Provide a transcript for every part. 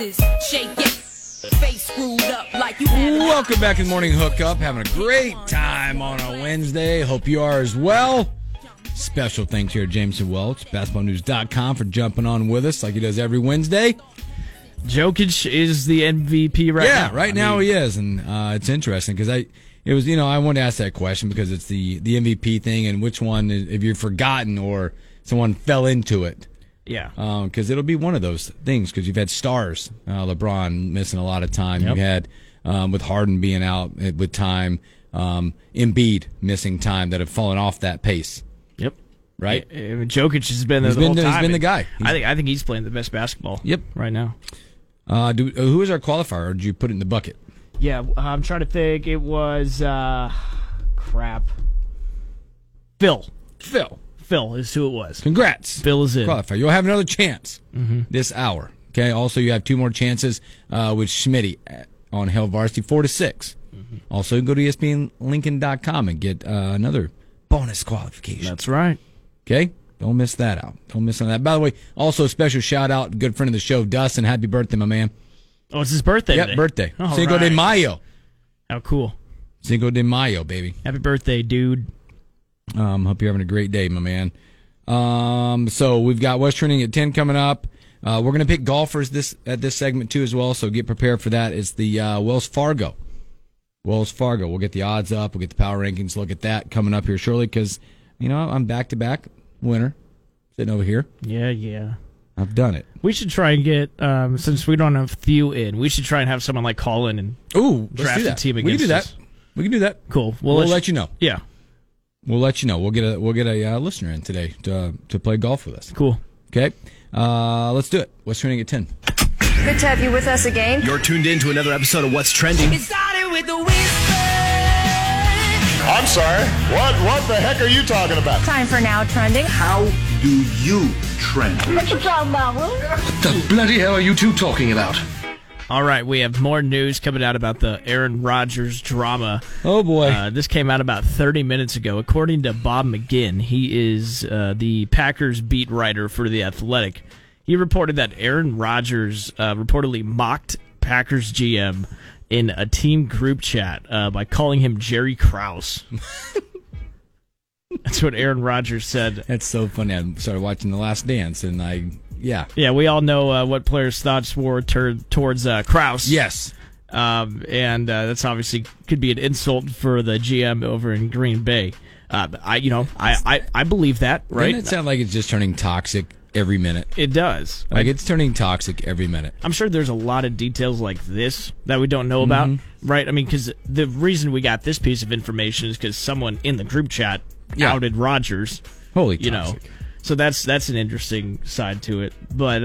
is. Shake it. Face screwed up like you have. Welcome back in the Morning Hookup. Having a great time on a Wednesday. Hope you are as well. Special thanks here to Jameson Welch, basketballnews.com, for jumping on with us like he does every Wednesday. Jokic is the MVP right now. Yeah, right now he is, and it's interesting because I wanted to ask that question because it's the MVP thing and which one, if you've forgotten or someone fell into it. Yeah. Because it'll be one of those things because you've had stars, LeBron missing a lot of time. Yep. You had with Harden being out with time, Embiid missing time that have fallen off that pace. Yep. Right? Jokic has been there the whole time. He's been the guy. I think he's playing the best basketball. Yep. Right now. Who is our qualifier, or did you put it in the bucket? Yeah, I'm trying to think. It was Phil. Phil is who it was. Congrats. Phil is in. Qualifier. You'll have another chance this hour. Okay. Also, you have 2 more chances with Schmitty on Hell Varsity, 4 to 6. Also, you can go to ESPNLincoln.com and get another bonus qualification. That's right. Okay. Don't miss that out. Don't miss on that. By the way, also a special shout out, good friend of the show, Dustin. Happy birthday, my man. Oh, it's his birthday today. Yep, birthday. All Cinco de Mayo. How cool. Cinco de Mayo, baby. Happy birthday, dude. Hope you're having a great day, my man. So we've got West Trending at 10 coming up. We're going to pick golfers at this segment, too, as well, so get prepared for that. It's the Wells Fargo. We'll get the odds up. We'll get the power rankings. Look at that coming up here shortly because, I'm back-to-back winner sitting over here. Yeah. I've done it. We should try and get, since we don't have Theo in, we should try and have someone like call in and draft a team against us. We can do that. Cool. We'll let you know. Yeah. We'll let you know. We'll get a listener in today to play golf with us. Cool. Okay. Let's do it. What's trending at 10? Good to have you with us again. You're tuned in to another episode of What's Trending. It started with a whisper. I'm sorry. What the heck are you talking about? Time for Now Trending. How do you trend? What you talking about, Will? What the bloody hell are you two talking about? All right, we have more news coming out about the Aaron Rodgers drama. Oh, boy. This came out about 30 minutes ago. According to Bob McGinn, he is the Packers beat writer for The Athletic. He reported that Aaron Rodgers reportedly mocked Packers GM in a team group chat by calling him Jerry Krause. That's what Aaron Rodgers said. That's so funny. I started watching The Last Dance, and Yeah, we all know what players' thoughts were towards Krause. Yes. And that's obviously could be an insult for the GM over in Green Bay. I believe that, right? Doesn't it sound like it's just turning toxic every minute? It does. It's turning toxic every minute. I'm sure there's a lot of details like this that we don't know about, right? I mean, because the reason we got this piece of information is because someone in the group chat outed Rodgers. Holy toxic. So that's an interesting side to it. But,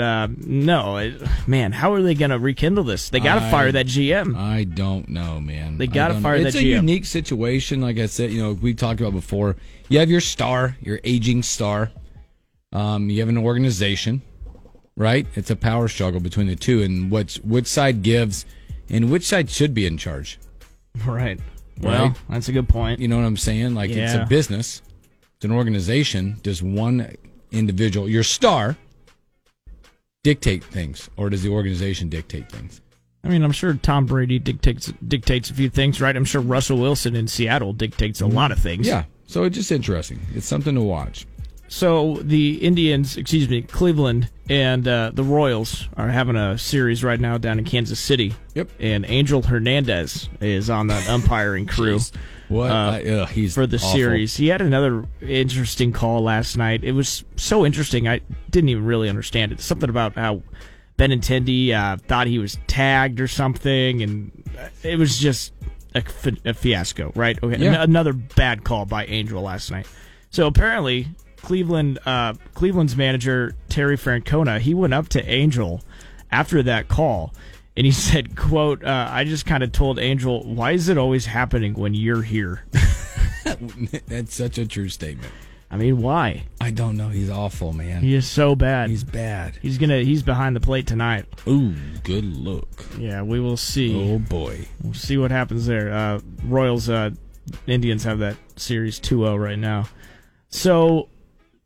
man, how are they going to rekindle this? They got to fire that GM. I don't know, man. They got to fire that GM. It's a unique situation. Like I said, we talked about before. You have your star, your aging star. You have an organization, right? It's a power struggle between the two, and which side gives and which side should be in charge. Right. Well, that's a good point. You know what I'm saying? Like, it's a business. It's an organization. Does one individual, your star, dictate things, or does the organization dictate things? I mean, I'm sure Tom Brady dictates a few things, right? I'm sure Russell Wilson in Seattle dictates a lot of things. Yeah, so it's just interesting. It's something to watch. So the Cleveland and the Royals are having a series right now down in Kansas City. Yep. And Angel Hernandez is on the umpiring crew. He's for the awful. series. He had another interesting call last night. It was so interesting, I didn't even really understand it. Something about how Benintendi thought he was tagged or something, and it was just a fiasco, right? Okay, Yeah. Another bad call by Angel last night. So apparently, Cleveland's manager, Terry Francona, he went up to Angel after that call, and he said, quote, I just kind of told Angel, why is it always happening when you're here? That's such a true statement. I mean, why? I don't know. He's awful, man. He is so bad. He's bad. He's behind the plate tonight. Ooh, good look. Yeah, we will see. Oh, boy. We'll see what happens there. Royals, Indians have that series 2-0 right now. So,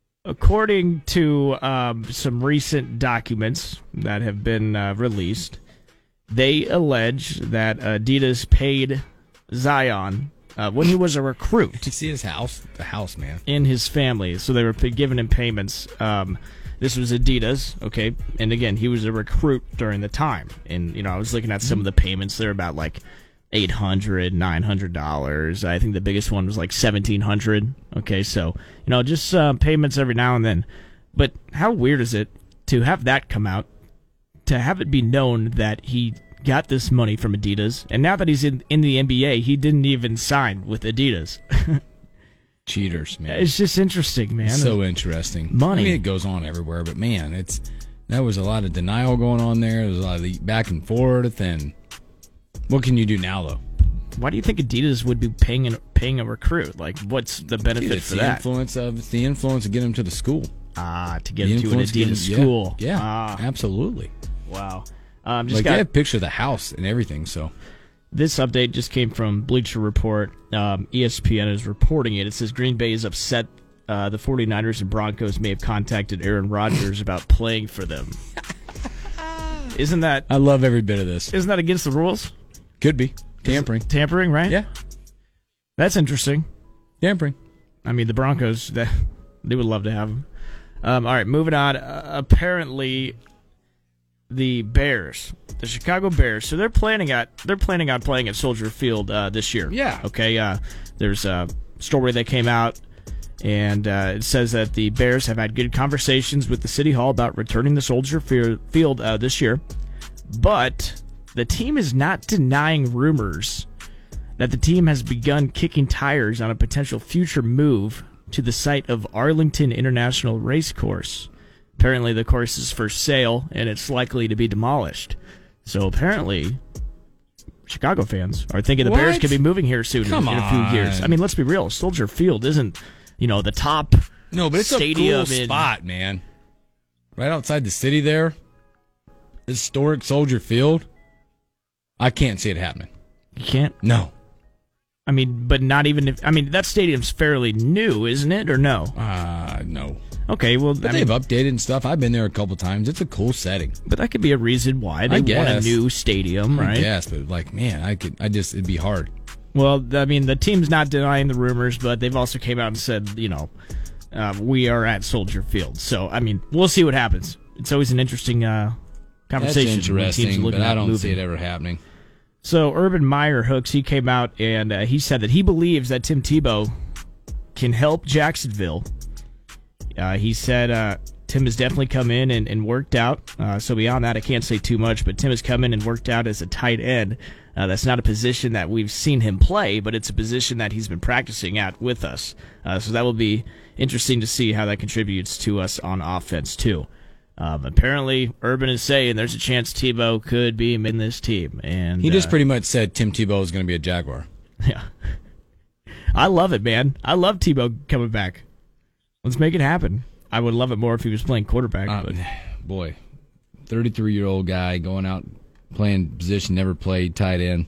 according to some recent documents that have been released, They allege that Adidas paid Zion when he was a recruit. Did you see his house? The house, man. In his family. So they were giving him payments. This was Adidas, okay? And again, he was a recruit during the time. And, I was looking at some of the payments. They're about like $800, $900. I think the biggest one was like $1,700. Okay, so, just payments every now and then. But how weird is it to have that come out, to have it be known that he got this money from Adidas, and now that he's in the NBA, he didn't even sign with Adidas. Cheaters, man. It's just interesting, man. It's so interesting. Money. I mean, it goes on everywhere, but man, that was a lot of denial going on there. There was a lot of back and forth, and what can you do now, though? Why do you think Adidas would be paying a recruit? Like, what's the benefit for that? It's the influence of getting him to the school. To get him to an Adidas school. Yeah, absolutely. Wow. They have a picture of the house and everything, so. This update just came from Bleacher Report. ESPN is reporting it. It says Green Bay is upset the 49ers and Broncos may have contacted Aaron Rodgers about playing for them. Isn't that... I love every bit of this. Isn't that against the rules? Could be. Tampering. Tampering, right? Yeah. That's Tampering. I mean, the Broncos, they would love to have him. All right, moving on. Apparently, the Bears, the Chicago Bears, so they're planning on playing at Soldier Field this year. Yeah. Okay. There's a story that came out, and it says that the Bears have had good conversations with the City Hall about returning to Soldier Field this year, but the team is not denying rumors that the team has begun kicking tires on a potential future move to the site of Arlington International Racecourse. Apparently, the course is for sale, and it's likely to be demolished. So apparently, Chicago fans are thinking the Bears could be moving here soon in a few years. I mean, let's be real. Soldier Field isn't, the top No, but it's stadium a cool spot, man. Right outside the city there. Historic Soldier Field. I can't see it happening. You can't? No. I mean, but not even if... I mean, that stadium's fairly new, isn't it, or no? No. Okay, well... But they've updated and stuff. I've been there a couple times. It's a cool setting. But that could be a reason why they want a new stadium, right? Yes, but man, it'd be hard. Well, I mean, the team's not denying the rumors, but they've also came out and said, we are at Soldier Field. So, I mean, we'll see what happens. It's always an interesting conversation. That's interesting, but I don't see it ever happening. So Urban Meyer Hooks, he came out and he said that he believes that Tim Tebow can help Jacksonville. He said Tim has definitely come in and worked out. So beyond that, I can't say too much, but Tim has come in and worked out as a tight end. That's not a position that we've seen him play, but it's a position that he's been practicing at with us. So that will be interesting to see how that contributes to us on offense, too. Apparently, Urban is saying there's a chance Tebow could be in this team. And he just pretty much said Tim Tebow is going to be a Jaguar. Yeah. I love it, man. I love Tebow coming back. Let's make it happen. I would love it more if he was playing quarterback. But. Boy, 33-year-old guy going out playing position, never played tight end.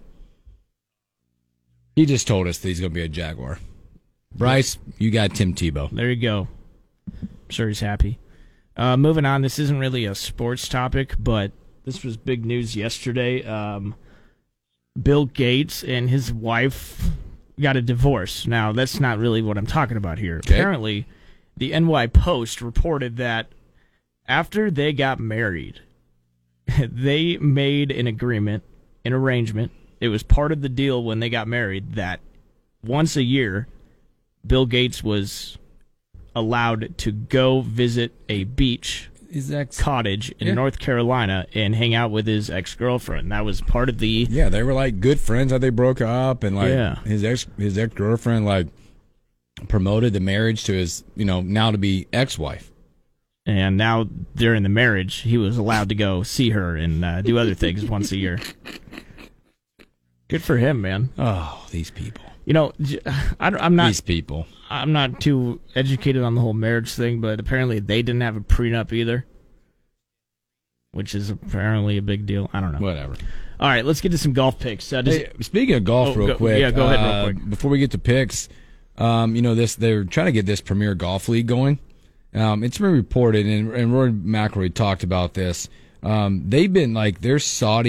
He just told us that he's going to be a Jaguar. Bryce, you got Tim Tebow. There you go. I'm sure he's happy. Moving on, this isn't really a sports topic, but this was big news yesterday. Bill Gates and his wife got a divorce. Now, that's not really what I'm talking about here. Okay. Apparently, the NY Post reported that after they got married, they made an arrangement. It was part of the deal when they got married that once a year, Bill Gates was allowed to go visit a beach cottage in North Carolina and hang out with his ex-girlfriend. That was part of the... Yeah, they were like good friends how they broke up, and his ex-girlfriend promoted the marriage to his, now to be ex-wife. And now during the marriage, he was allowed to go see her and do other things once a year. Good for him, man. Oh, these people. I'm not... These people. I'm not too educated on the whole marriage thing, but apparently they didn't have a prenup either, which is apparently a big deal. I don't know. Whatever. All right, let's get to some golf picks. Speaking of golf, real quick. Yeah, go ahead real quick. Before we get to picks, they're trying to get this Premier Golf League going. It's been reported, and Rory McIlroy talked about this. They've been their Saudi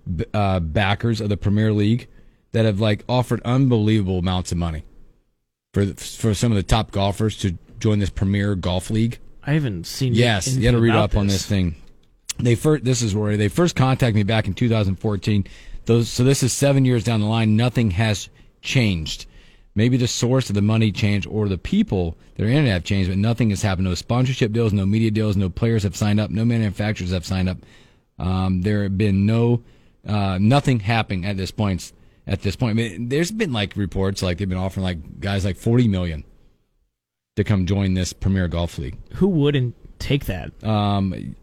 backers of the Premier League that have like offered unbelievable amounts of money for some of the top golfers to join this Premier Golf League. I haven't seen. Yes, you got to read up on this this thing. They first contacted me back in 2014. So this is 7 years down the line. Nothing has changed. Maybe the source of the money changed or the people that are in it have changed, but nothing has happened. No sponsorship deals, no media deals, no players have signed up, no manufacturers have signed up. There have been nothing happening at this point. I mean, there's been like reports like they've been offering like guys like $40 million to come join this Premier Golf League. Who wouldn't take that? The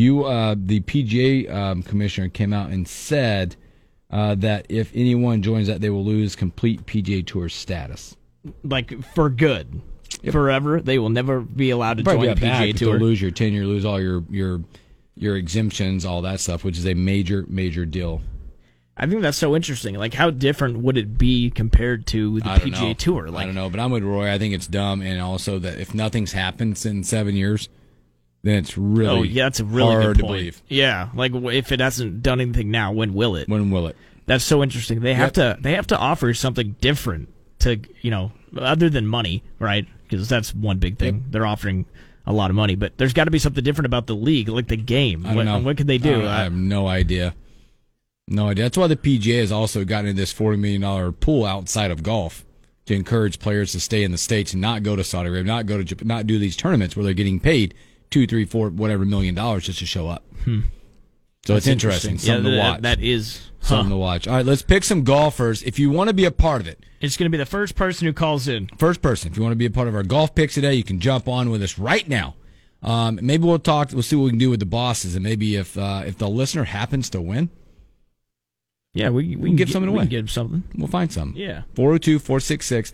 PGA commissioner came out and said that if anyone joins that, they will lose complete PGA Tour status. Like for good, forever. They will never be allowed to join the PGA Tour. You'll lose your tenure, lose all your exemptions, all that stuff, which is a major deal. I think that's so interesting. Like, how different would it be compared to the PGA Tour? Like, I don't know, but I'm with Roy. I think it's dumb, and also that if nothing's happened in 7 years, then it's really that's a really hard good to point. believe. Yeah, like if it hasn't done anything now, when will it? When will it? That's so interesting. They have to offer something different to other than money, right? Because that's one big thing. Yep. They're offering a lot of money, but there's got to be something different about the league, like the game. I don't know. What could they do? I have no idea. No idea. That's why the PGA has also gotten into this $40 million pool outside of golf to encourage players to stay in the States and not go to Saudi Arabia, not go to Japan, not do these tournaments where they're getting paid $2, $3, $4, whatever $1 million just to show up. So That's it's interesting. Something to watch. That is something to watch. All right, let's pick some golfers. If you want to be a part of it, it's going to be the first person who calls in. First person. If you want to be a part of our golf picks today, you can jump on with us right now. Maybe we'll talk. We'll see what we can do with the bosses, and maybe if the listener happens to win. Yeah, we can give something away. We can give something. We'll find something. Yeah. 402-466-3776.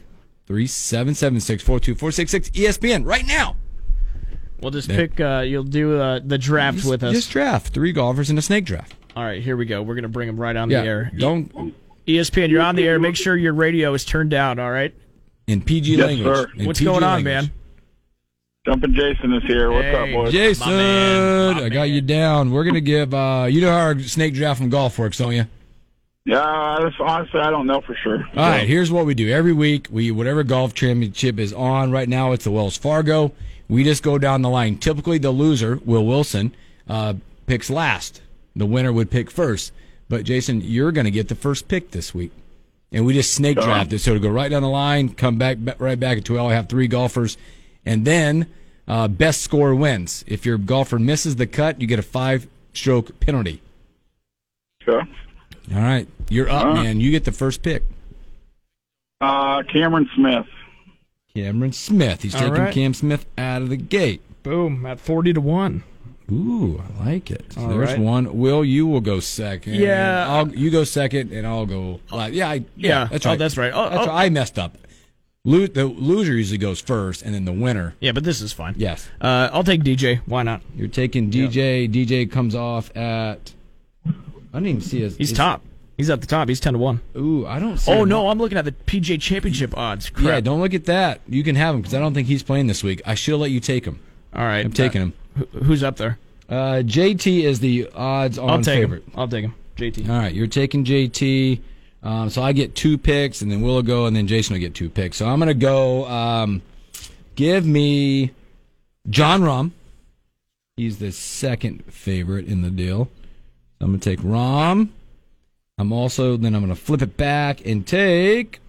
402-466 ESPN right now. We'll just pick. You'll do the draft with us. Just draft 3 golfers in a snake draft. All right, here we go. We're going to bring them right on the air. Don't ESPN, you're on the air. Make sure your radio is turned down, all right? In PG language. Sir. In What's PG going on, language. man? Jumpin' Jason is here. What's up, boys? Jason, My man. I got you down. We're going to give, you know how our snake draft from golf works, don't you? Yeah, honestly, I don't know for sure. All right, here's what we do. Every week, whatever golf championship is on right now, it's the Wells Fargo. We just go down the line. Typically, the loser, Will Wilson, picks last. The winner would pick first. But, Jason, you're going to get the first pick this week. And we just snake draft it. So to go right down the line, come back right back until we all have 3 golfers. And then best score wins. If your golfer misses the cut, you get a 5-stroke penalty. Sure. All right. You're up, man. You get the first pick. Cameron Smith. Cameron Smith. He's taking Cam Smith out of the gate. Boom, at 40-1. Ooh, I like it. So All there's right. one. Will, you will go second. Yeah. You go second, and I'll go. Yeah, that's right. Oh, that's right. That's right. I messed up. The loser usually goes first, and then the winner. Yeah, but this is fine. Yes. I'll take DJ. Why not? You're taking DJ. Yeah. DJ comes off at. I didn't even see his. He's top. He's at the top. He's 10-1. Ooh, I don't see. Oh no, I'm looking at the PGA Championship odds. Crap. Yeah, don't look at that. You can have him because I don't think he's playing this week. I should let you take him. All right, I'm taking him. Who's up there? JT is the odds-on favorite. I'll take him. JT. All right, you're taking JT. So I get 2 picks, and then Will go, and then Jason will get 2 picks. So I'm going to go. Give me John Rahm. He's the second favorite in the deal. So I'm going to take Rahm. I'm going to flip it back and take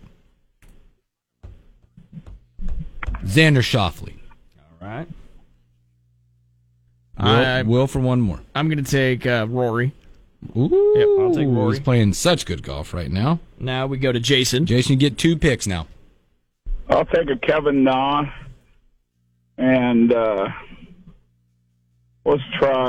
Xander Schauffele. All right. Will for one more. I'm going to take Rory. Ooh, Yep, I'll take Rory. He's playing such good golf right now. Now we go to Jason. Jason, you get 2 picks now. I'll take a Kevin Na. And let's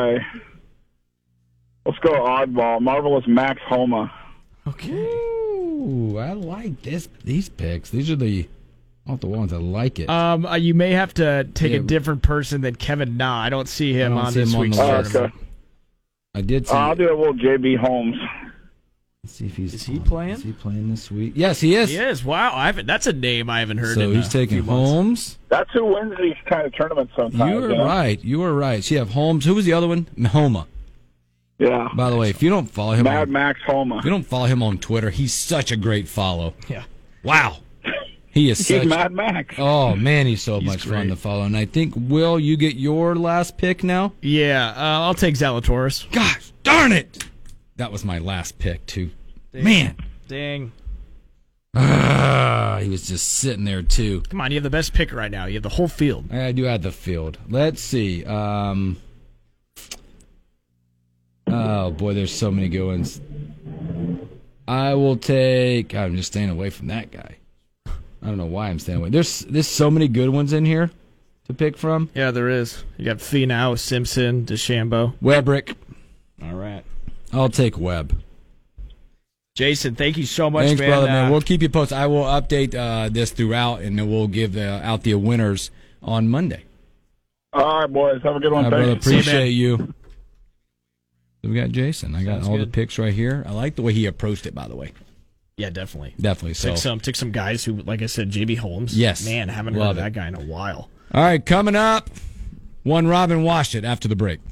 go oddball. Marvelous Max Homa. Okay. Ooh, I like these picks. These are the ones I like it. You may have to take a different person than Kevin Na. I don't see him on this week's tournament. Okay. I did see. I'll do a little JB Holmes. Let's see if Is he playing? Is he playing this week? Yes, he is. He is. Wow, that's a name I haven't heard. So in he's taking a few months. Holmes. That's who wins these kind of tournaments sometimes. You are right. You are right. So you have Holmes. Who was the other one? Homa. Yeah. By the way, if you don't follow him, Mad Max Homa. if you don't follow him on Twitter, he's such a great follow. Yeah. Wow. He is such. He's Mad Max. Oh man, he's so much fun great. to follow. And I think Will, you get your last pick now. Yeah, I'll take Zalatoris. Gosh darn it! That was my last pick too. Man, Dang. he was just sitting there too. Come on, you have the best pick right now. You have the whole field. I do have the field. Let's see. Oh boy, there's so many good ones. I will take. I'm just staying away from that guy. I don't know why I'm staying away. There's so many good ones in here to pick from. Yeah, there is. You got Finau, Simpson, DeChambeau. Webrick. All right. I'll take Webb. Jason, thank you so much, Thanks, man. brother, man. We'll keep you posted. I will update this throughout, and then we'll give out the winners on Monday. All right, boys. Have a good one. All right, brother. Thanks. Appreciate you. So we got Jason. I got Sounds all the good. picks right here. I like the way he approached it, by the way. Yeah, definitely. Definitely. So. Took some guys who, like I said, JB Holmes. Yes. Man, haven't heard Love of it. that guy in a while. All right, coming up, one Robin Washit after the break.